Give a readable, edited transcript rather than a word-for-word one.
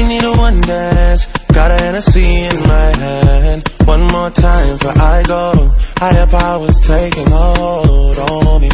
might need a one dance. Got a Hennessy in my hand. One more time before I go. Higher powers taking hold on me.